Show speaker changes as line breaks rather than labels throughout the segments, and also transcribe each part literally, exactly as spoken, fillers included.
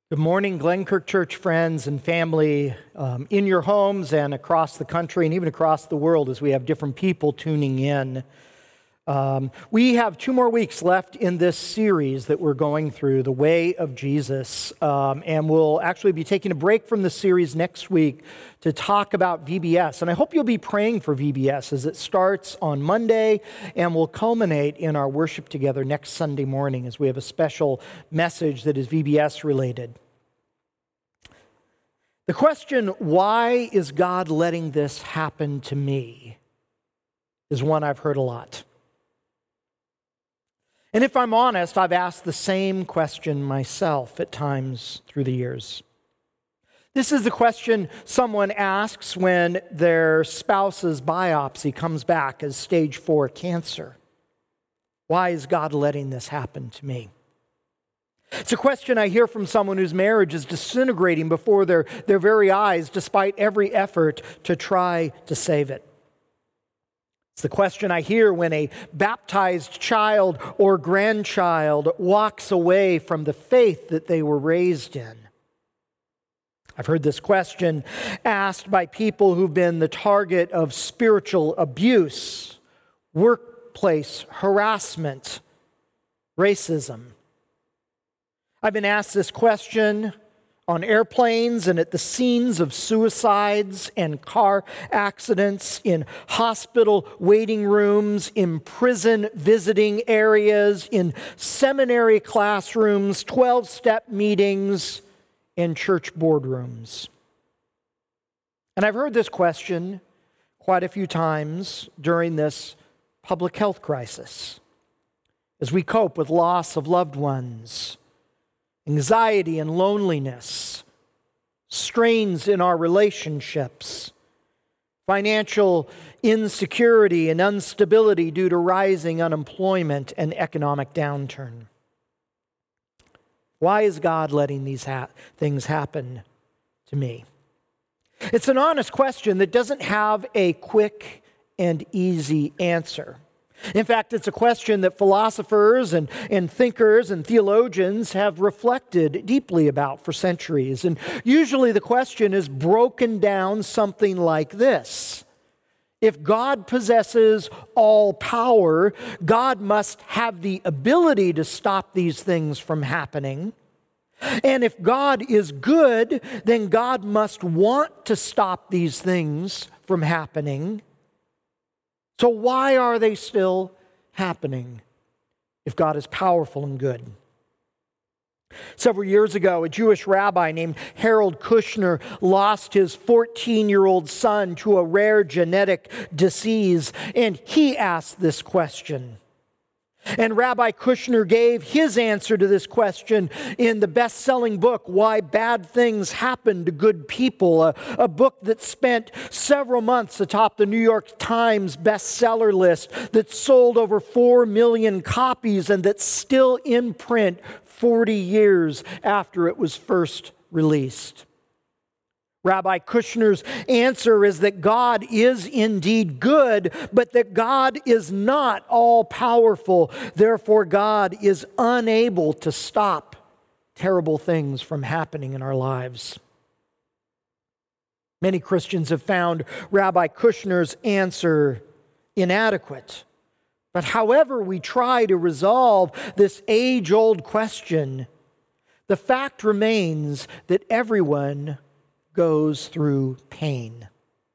Good morning, Glenkirk Church friends and family um, in your homes and across the country and even across the world as we have different people tuning in. Um, we have two more weeks left in this series that we're going through, The Way of Jesus, um, and we'll actually be taking a break from the series next week to talk about V B S. And I hope you'll be praying for V B S as it starts on Monday and will culminate in our worship together next Sunday morning as we have a special message that is V B S related. The question, why is God letting this happen to me, is one I've heard a lot. And if I'm honest, I've asked the same question myself at times through the years. This is the question someone asks when their spouse's biopsy comes back as stage four cancer. Why is God letting this happen to me? It's a question I hear from someone whose marriage is disintegrating before their, their very eyes, despite every effort to try to save it. It's the question I hear when a baptized child or grandchild walks away from the faith that they were raised in. I've heard this question asked by people who've been the target of spiritual abuse, workplace harassment, racism. I've been asked this question on airplanes and at the scenes of suicides and car accidents, in hospital waiting rooms, in prison visiting areas, in seminary classrooms, twelve-step meetings, and church boardrooms. And I've heard this question quite a few times during this public health crisis as we cope with loss of loved ones, anxiety and loneliness, strains in our relationships, financial insecurity and instability due to rising unemployment and economic downturn. Why is God letting these ha- things happen to me? It's an honest question that doesn't have a quick and easy answer. In fact, it's a question that philosophers and, and thinkers and theologians have reflected deeply about for centuries. And usually the question is broken down something like this. If God possesses all power, God must have the ability to stop these things from happening. And if God is good, then God must want to stop these things from happening. So why are they still happening if God is powerful and good? Several years ago, a Jewish rabbi named Harold Kushner lost his fourteen-year-old son to a rare genetic disease, and he asked this question. And Rabbi Kushner gave his answer to this question in the best-selling book, Why Bad Things Happen to Good People, a, a book that spent several months atop the New York Times bestseller list, that sold over four million copies and that's still in print forty years after it was first released. Rabbi Kushner's answer is that God is indeed good, but that God is not all-powerful. Therefore, God is unable to stop terrible things from happening in our lives. Many Christians have found Rabbi Kushner's answer inadequate. But however we try to resolve this age-old question, the fact remains that everyone goes through pain.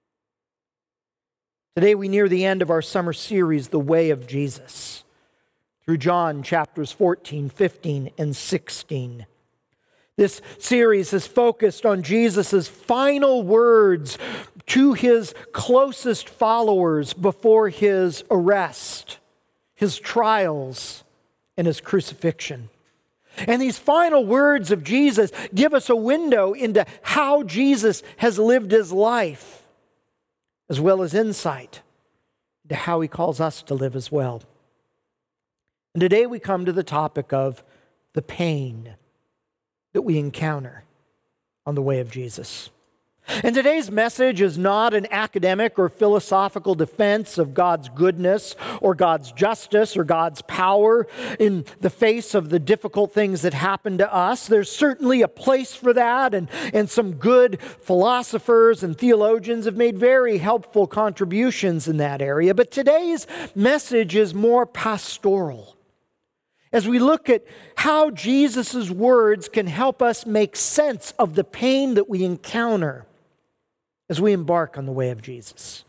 Today we near the end of our summer series, The Way of Jesus, through John chapters fourteen, fifteen, and sixteen. This series is focused on Jesus' final words to his closest followers before his arrest, his trials, and his crucifixion. And these final words of Jesus give us a window into how Jesus has lived his life, as well as insight into how he calls us to live as well. And today we come to the topic of the pain that we encounter on the way of Jesus. And today's message is not an academic or philosophical defense of God's goodness or God's justice or God's power in the face of the difficult things that happen to us. There's certainly a place for that, and, and some good philosophers and theologians have made very helpful contributions in that area. But today's message is more pastoral, as we look at how Jesus' words can help us make sense of the pain that we encounter as we embark on the way of Jesus.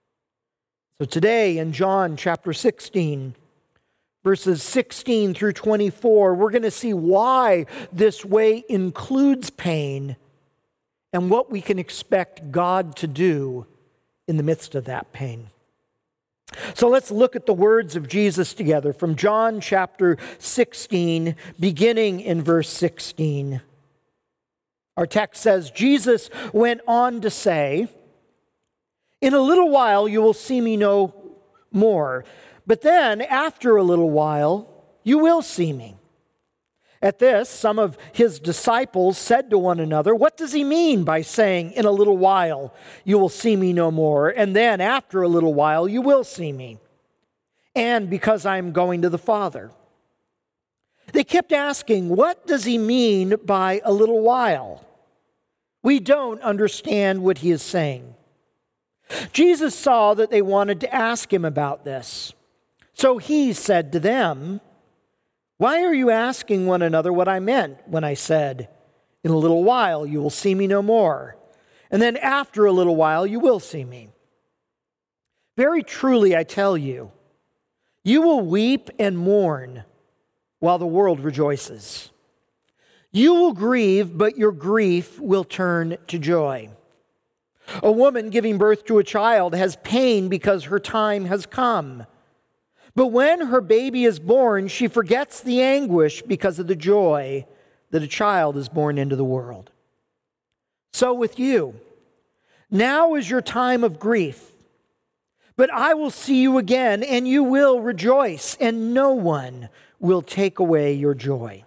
So today in John chapter sixteen, verses sixteen through twenty-four, we're going to see why this way includes pain and what we can expect God to do in the midst of that pain. So let's look at the words of Jesus together from John chapter sixteen, beginning in verse sixteen. Our text says, Jesus went on to say, "In a little while you will see me no more, but then after a little while you will see me." At this, some of his disciples said to one another, "What does he mean by saying, 'In a little while you will see me no more, and then after a little while you will see me'? And because I am going to the Father." They kept asking, "What does he mean by a little while? We don't understand what he is saying." Jesus saw that they wanted to ask him about this. So he said to them, "Why are you asking one another what I meant when I said, 'In a little while you will see me no more, and then after a little while you will see me'? Very truly I tell you, you will weep and mourn while the world rejoices. You will grieve, but your grief will turn to joy. A woman giving birth to a child has pain because her time has come. But when her baby is born, she forgets the anguish because of the joy that a child is born into the world. So with you, now is your time of grief. But I will see you again, and you will rejoice, and no one will take away your joy.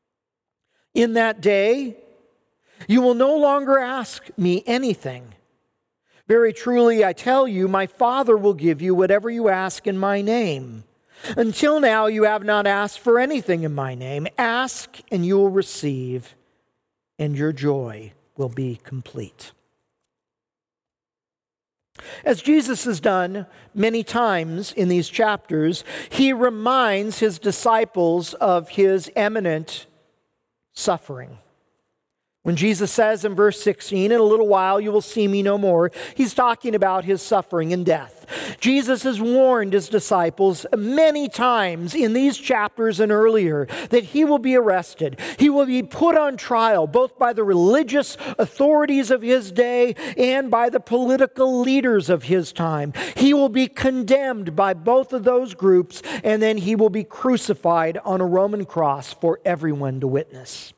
In that day, you will no longer ask me anything. Very truly, I tell you, my Father will give you whatever you ask in my name. Until now, you have not asked for anything in my name. Ask, and you will receive, and your joy will be complete." As Jesus has done many times in these chapters, he reminds his disciples of his imminent suffering. When Jesus says in verse sixteen, "In a little while you will see me no more," he's talking about his suffering and death. Jesus has warned his disciples many times in these chapters and earlier that he will be arrested. He will be put on trial both by the religious authorities of his day and by the political leaders of his time. He will be condemned by both of those groups, and then he will be crucified on a Roman cross for everyone to witness.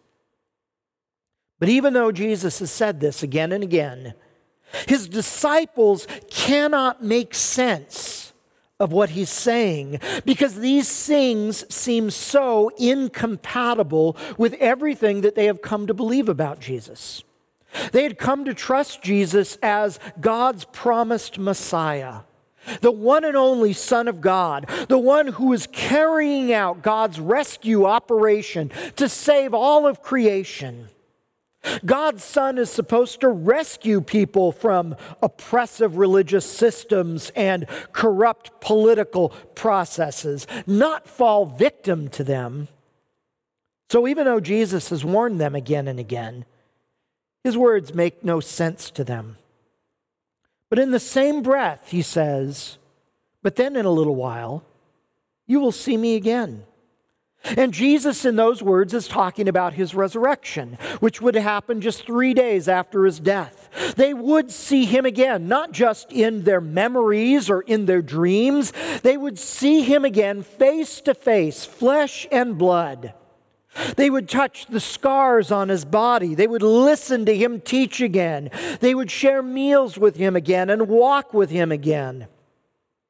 But even though Jesus has said this again and again, his disciples cannot make sense of what he's saying because these things seem so incompatible with everything that they have come to believe about Jesus. They had come to trust Jesus as God's promised Messiah, the one and only Son of God, the one who is carrying out God's rescue operation to save all of creation. God's Son is supposed to rescue people from oppressive religious systems and corrupt political processes, not fall victim to them. So even though Jesus has warned them again and again, his words make no sense to them. But in the same breath, he says, "But then in a little while, you will see me again." And Jesus in those words is talking about his resurrection, which would happen just three days after his death. They would see him again, not just in their memories or in their dreams. They would see him again face to face, flesh and blood. They would touch the scars on his body. They would listen to him teach again. They would share meals with him again and walk with him again. Of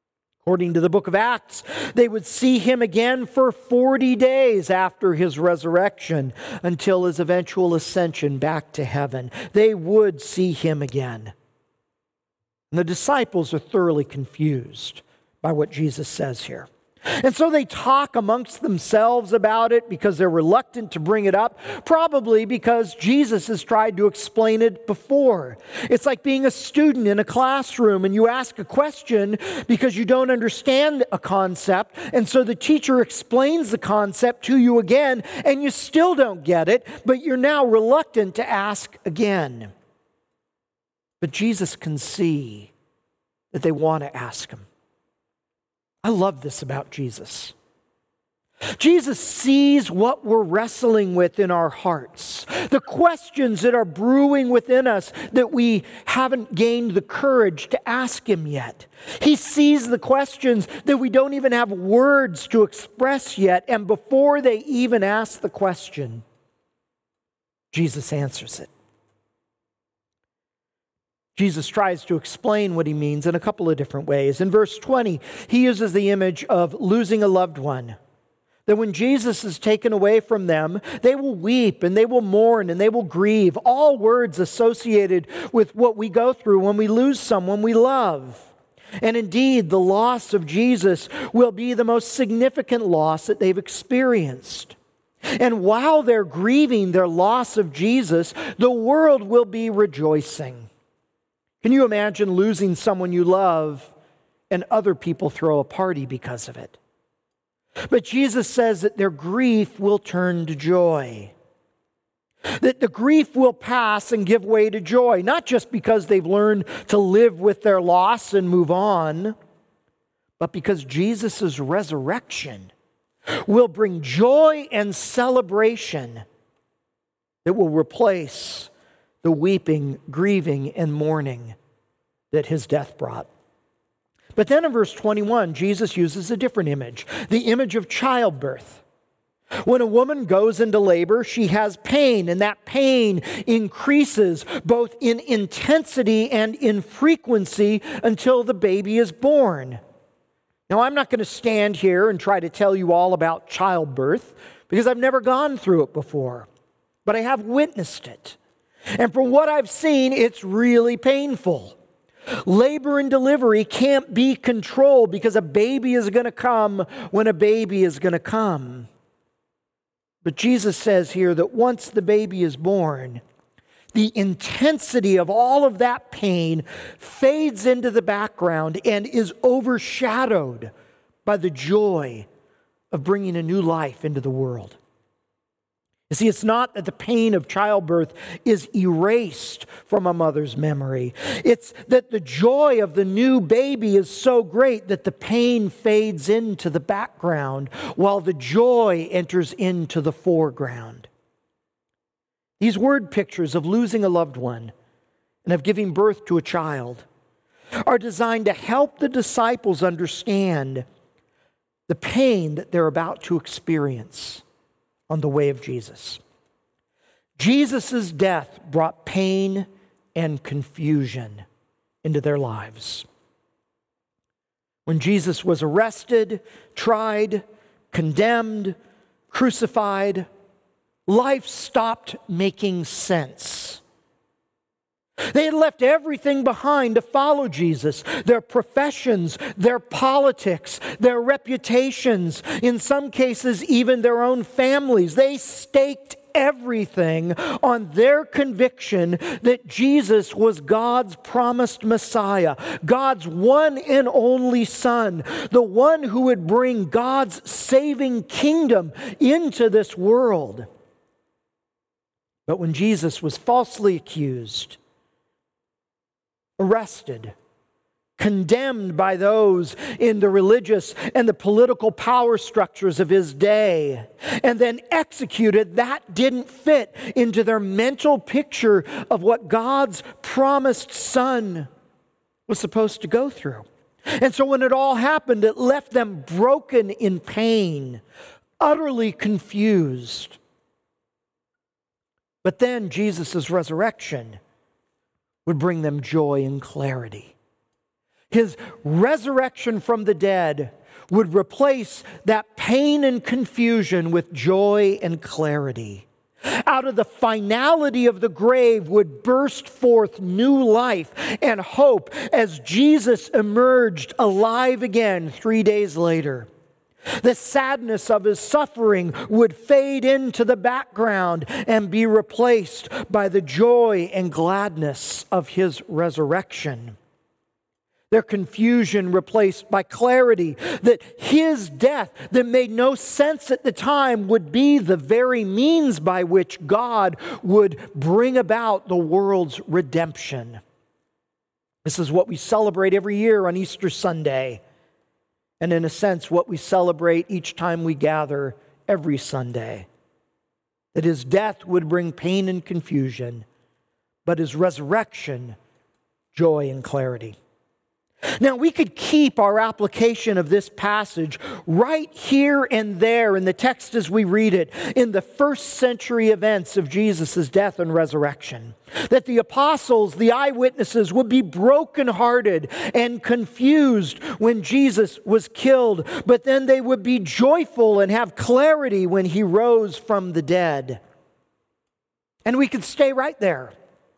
According to the book of Acts, they would see him again for forty days after his resurrection until his eventual ascension back to heaven. They would see him again. And the disciples are thoroughly confused by what Jesus says here. And so they talk amongst themselves about it because they're reluctant to bring it up, probably because Jesus has tried to explain it before. It's like being a student in a classroom and you ask a question because you don't understand a concept, and so the teacher explains the concept to you again and you still don't get it, but you're now reluctant to ask again. But Jesus can see that they want to ask him. I love this about Jesus. Jesus sees what we're wrestling with in our hearts, the questions that are brewing within us that we haven't gained the courage to ask him yet. He sees the questions that we don't even have words to express yet, and before they even ask the question, Jesus answers it. Jesus tries to explain what he means in a couple of different ways. In verse twenty, he uses the image of losing a loved one. That when Jesus is taken away from them, they will weep and they will mourn and they will grieve. All words associated with what we go through when we lose someone we love. And indeed, the loss of Jesus will be the most significant loss that they've experienced. And while they're grieving their loss of Jesus, the world will be rejoicing. Can you imagine losing someone you love and other people throw a party because of it? But Jesus says that their grief will turn to joy. That the grief will pass and give way to joy, not just because they've learned to live with their loss and move on, but because Jesus' resurrection will bring joy and celebration that will replace the weeping, grieving, and mourning that his death brought. But then in verse twenty-one, Jesus uses a different image, the image of childbirth. When a woman goes into labor, she has pain, and that pain increases both in intensity and in frequency until the baby is born. Now, I'm not going to stand here and try to tell you all about childbirth because I've never gone through it before, but I have witnessed it. And from what I've seen, it's really painful. Labor and delivery can't be controlled because a baby is going to come when a baby is going to come. But Jesus says here that once the baby is born, the intensity of all of that pain fades into the background and is overshadowed by the joy of bringing a new life into the world. You see, it's not that the pain of childbirth is erased from a mother's memory. It's that the joy of the new baby is so great that the pain fades into the background while the joy enters into the foreground. These word pictures of losing a loved one and of giving birth to a child are designed to help the disciples understand the pain that they're about to experience on the way of Jesus. Jesus' death brought pain and confusion into their lives. When Jesus was arrested, tried, condemned, crucified, life stopped making sense. They had left everything behind to follow Jesus. Their professions, their politics, their reputations, in some cases even their own families. They staked everything on their conviction that Jesus was God's promised Messiah, God's one and only Son, the one who would bring God's saving kingdom into this world. But when Jesus was falsely accused, arrested, condemned by those in the religious and the political power structures of his day, and then executed, that didn't fit into their mental picture of what God's promised Son was supposed to go through. And so when it all happened, it left them broken in pain, utterly confused. But then Jesus' resurrection would bring them joy and clarity. His resurrection from the dead would replace that pain and confusion with joy and clarity. Out of the finality of the grave would burst forth new life and hope as Jesus emerged alive again three days later. The sadness of his suffering would fade into the background and be replaced by the joy and gladness of his resurrection. Their confusion replaced by clarity, that his death that made no sense at the time would be the very means by which God would bring about the world's redemption. This is what we celebrate every year on Easter Sunday, and in a sense what we celebrate each time we gather every Sunday. That his death would bring pain and confusion, but his resurrection, joy and clarity. Now, we could keep our application of this passage right here and there in the text as we read it, in the first century events of Jesus' death and resurrection. That the apostles, the eyewitnesses, would be brokenhearted and confused when Jesus was killed, but then they would be joyful and have clarity when he rose from the dead. And we could stay right there.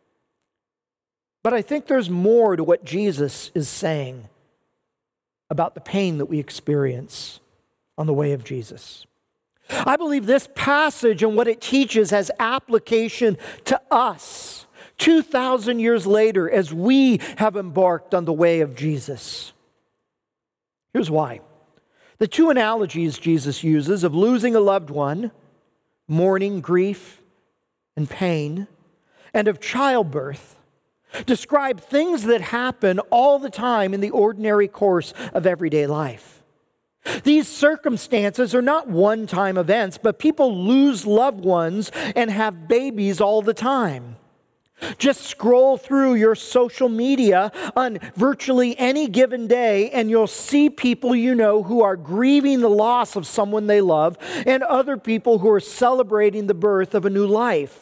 But I think there's more to what Jesus is saying about the pain that we experience on the way of Jesus. I believe this passage and what it teaches has application to us two thousand years later as we have embarked on the way of Jesus. Here's why. The two analogies Jesus uses of losing a loved one, mourning, grief, and pain, and of childbirth, describe things that happen all the time in the ordinary course of everyday life. These circumstances are not one-time events, but people lose loved ones and have babies all the time. Just scroll through your social media on virtually any given day and you'll see people you know who are grieving the loss of someone they love and other people who are celebrating the birth of a new life.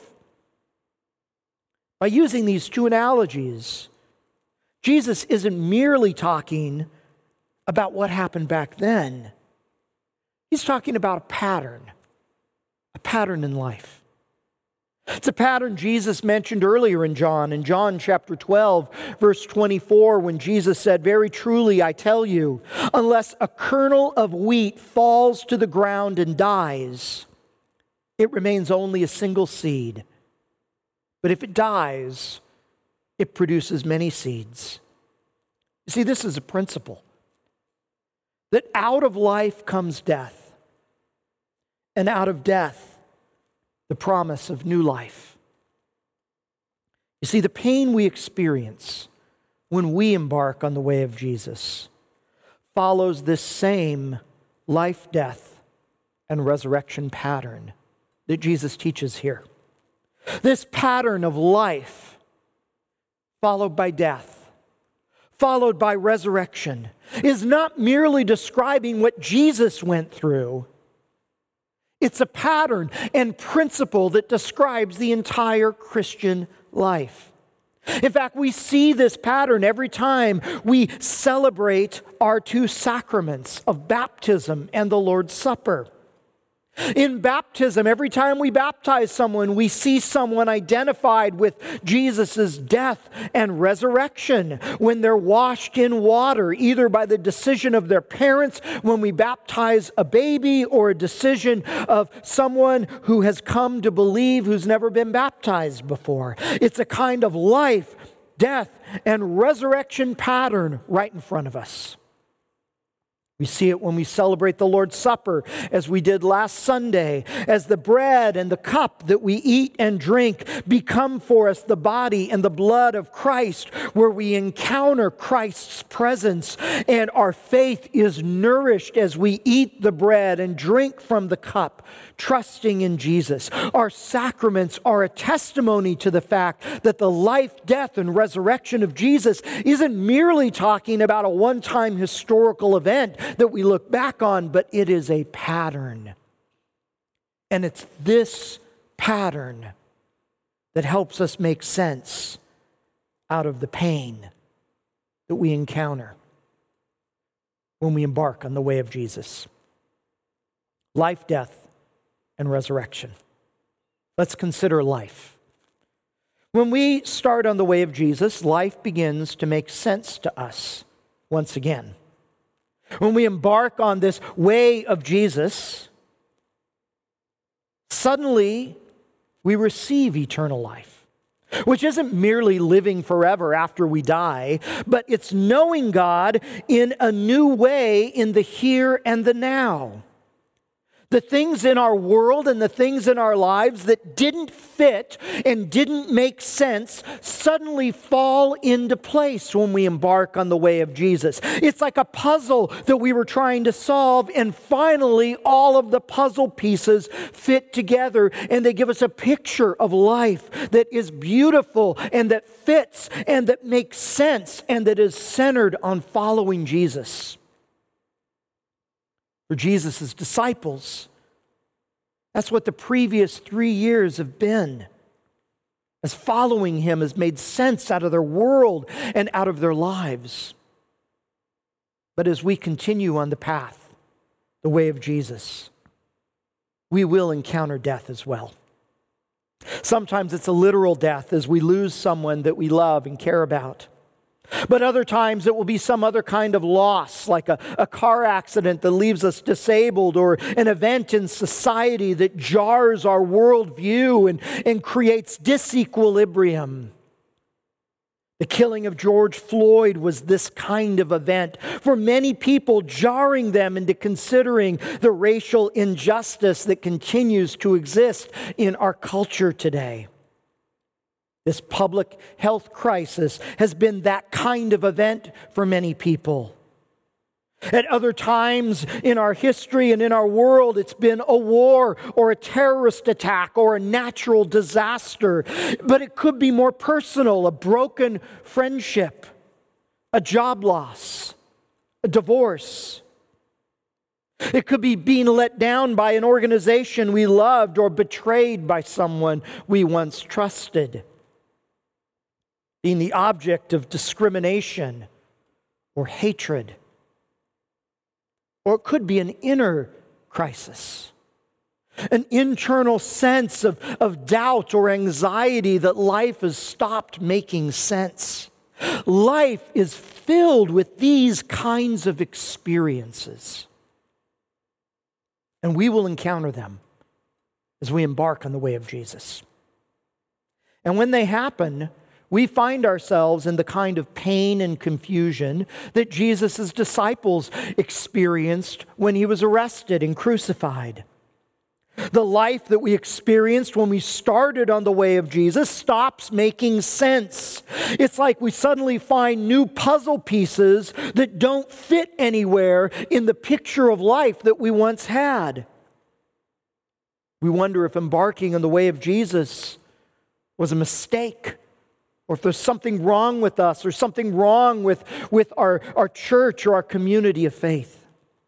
By using these two analogies, Jesus isn't merely talking about what happened back then. He's talking about a pattern, a pattern in life. It's a pattern Jesus mentioned earlier in John, in John chapter twelve, verse twenty-four, when Jesus said, "Very truly, I tell you, unless a kernel of wheat falls to the ground and dies, it remains only a single seed. But if it dies, it produces many seeds." You see, this is a principle. That out of life comes death, and out of death, the promise of new life. You see, the pain we experience when we embark on the way of Jesus follows this same life, death, and resurrection pattern that Jesus teaches here. This pattern of life, followed by death, followed by resurrection, is not merely describing what Jesus went through. It's a pattern and principle that describes the entire Christian life. In fact, we see this pattern every time we celebrate our two sacraments of baptism and the Lord's Supper. In baptism, every time we baptize someone, we see someone identified with Jesus' death and resurrection when they're washed in water, either by the decision of their parents when we baptize a baby, or a decision of someone who has come to believe who's never been baptized before. It's a kind of life, death, and resurrection pattern right in front of us. We see it when we celebrate the Lord's Supper, as we did last Sunday, as the bread and the cup that we eat and drink become for us the body and the blood of Christ, where we encounter Christ's presence and our faith is nourished as we eat the bread and drink from the cup, trusting in Jesus. Our sacraments are a testimony to the fact that the life, death, and resurrection of Jesus isn't merely talking about a one-time historical event that we look back on, but it is a pattern. And it's this pattern that helps us make sense out of the pain that we encounter when we embark on the way of Jesus. Life, death, and resurrection. Let's consider life. When we start on the way of Jesus, life begins to make sense to us once again. When we embark on this way of Jesus, suddenly we receive eternal life, which isn't merely living forever after we die, but it's knowing God in a new way in the here and the now. The things in our world and the things in our lives that didn't fit and didn't make sense suddenly fall into place when we embark on the way of Jesus. It's like a puzzle that we were trying to solve, and finally all of the puzzle pieces fit together, and they give us a picture of life that is beautiful and that fits and that makes sense and that is centered on following Jesus. For Jesus' disciples, that's what the previous three years have been. As following him has made sense out of their world and out of their lives. But as we continue on the path, the way of Jesus, we will encounter death as well. Sometimes it's a literal death as we lose someone that we love and care about. But other times it will be some other kind of loss, like a, a car accident that leaves us disabled, or an event in society that jars our worldview and, and creates disequilibrium. The killing of George Floyd was this kind of event, for many people jarring them into considering the racial injustice that continues to exist in our culture today. This public health crisis has been that kind of event for many people. At other times in our history and in our world, it's been a war or a terrorist attack or a natural disaster. But it could be more personal, a broken friendship, a job loss, a divorce. It could be being let down by an organization we loved or betrayed by someone we once trusted. Being the object of discrimination or hatred. Or it could be an inner crisis, an internal sense of, of doubt or anxiety that life has stopped making sense. Life is filled with these kinds of experiences. And we will encounter them as we embark on the way of Jesus. And when they happen, we find ourselves in the kind of pain and confusion that Jesus' disciples experienced when he was arrested and crucified. The life that we experienced when we started on the way of Jesus stops making sense. It's like we suddenly find new puzzle pieces that don't fit anywhere in the picture of life that we once had. We wonder if embarking on the way of Jesus was a mistake, or if there's something wrong with us, or something wrong with, with our, our church or our community of faith.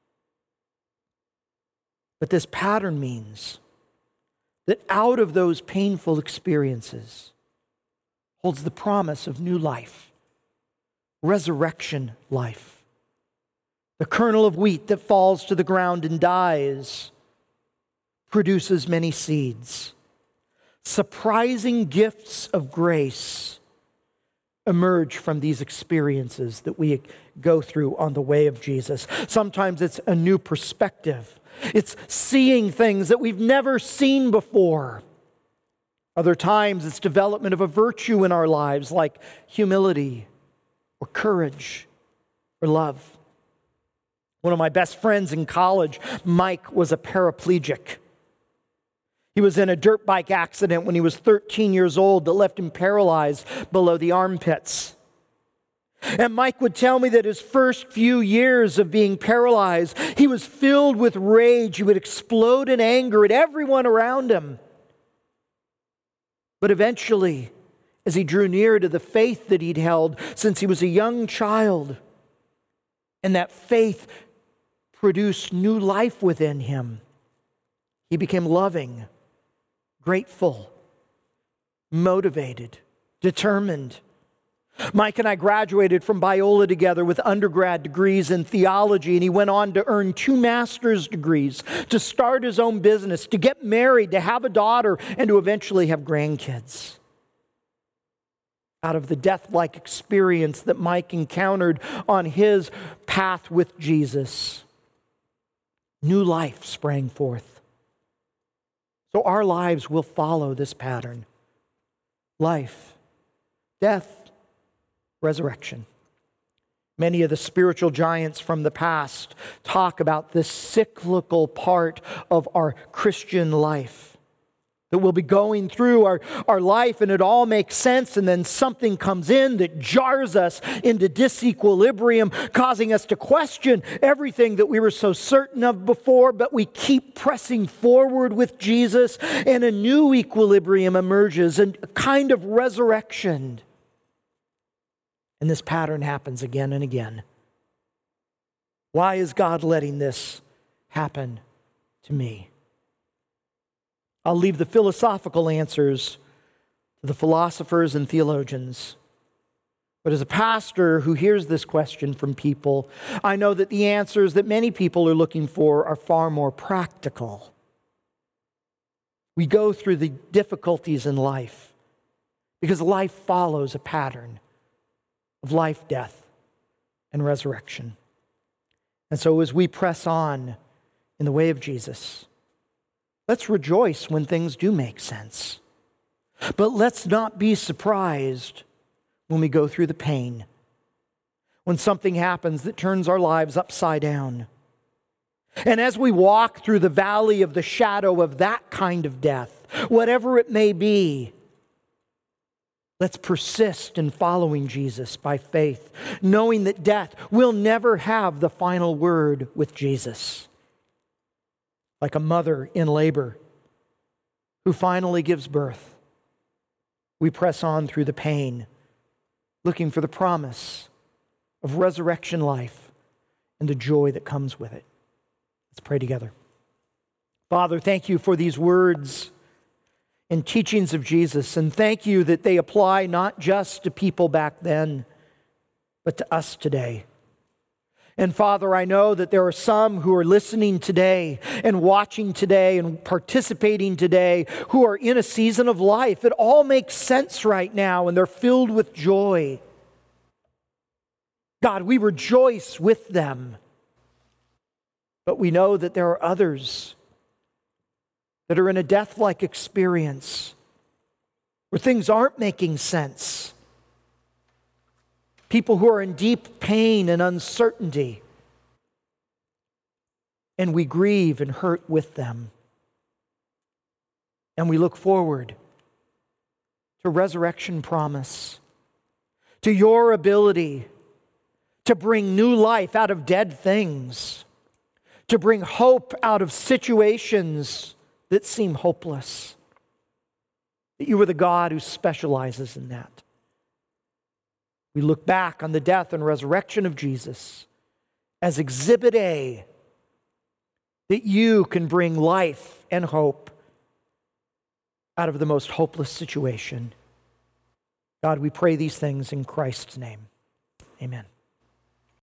But this pattern means that out of those painful experiences holds the promise of new life, resurrection life. The kernel of wheat that falls to the ground and dies produces many seeds. Surprising gifts of grace emerge from these experiences that we go through on the way of Jesus. Sometimes it's a new perspective. It's seeing things that we've never seen before. Other times it's development of a virtue in our lives, like humility or courage or love. One of my best friends in college, Mike, was a paraplegic. He was in a dirt bike accident when he was thirteen years old that left him paralyzed below the armpits. And Mike would tell me that his first few years of being paralyzed, he was filled with rage. He would explode in anger at everyone around him. But eventually, as he drew near to the faith that he'd held since he was a young child, and that faith produced new life within him, he became loving, grateful, motivated, determined. Mike and I graduated from Biola together with undergrad degrees in theology, and he went on to earn two master's degrees, to start his own business, to get married, to have a daughter, and to eventually have grandkids. Out of the death-like experience that Mike encountered on his path with Jesus, new life sprang forth. So our lives will follow this pattern. Life, death, resurrection. Many of the spiritual giants from the past talk about this cyclical part of our Christian life. That we'll be going through our, our life and it all makes sense, and then something comes in that jars us into disequilibrium, causing us to question everything that we were so certain of before, but we keep pressing forward with Jesus, and a new equilibrium emerges, and a kind of resurrection. And this pattern happens again and again. Why is God letting this happen to me? I'll leave the philosophical answers to the philosophers and theologians. But as a pastor who hears this question from people, I know that the answers that many people are looking for are far more practical. We go through the difficulties in life because life follows a pattern of life, death, and resurrection. And so as we press on in the way of Jesus, let's rejoice when things do make sense. But let's not be surprised when we go through the pain, when something happens that turns our lives upside down. And as we walk through the valley of the shadow of that kind of death, whatever it may be, let's persist in following Jesus by faith, knowing that death will never have the final word with Jesus. Like a mother in labor who finally gives birth, we press on through the pain, looking for the promise of resurrection life and the joy that comes with it. Let's pray together. Father, thank you for these words and teachings of Jesus, and thank you that they apply not just to people back then, but to us today. And Father, I know that there are some who are listening today and watching today and participating today who are in a season of life. It all makes sense right now, and they're filled with joy. God, we rejoice with them. But we know that there are others that are in a death-like experience where things aren't making sense. People who are in deep pain and uncertainty. And we grieve and hurt with them. And we look forward to resurrection promise, to your ability to bring new life out of dead things, to bring hope out of situations that seem hopeless. That you are the God who specializes in that. We look back on the death and resurrection of Jesus as Exhibit A, that you can bring life and hope out of the most hopeless situation. God, we pray these things in Christ's name. Amen.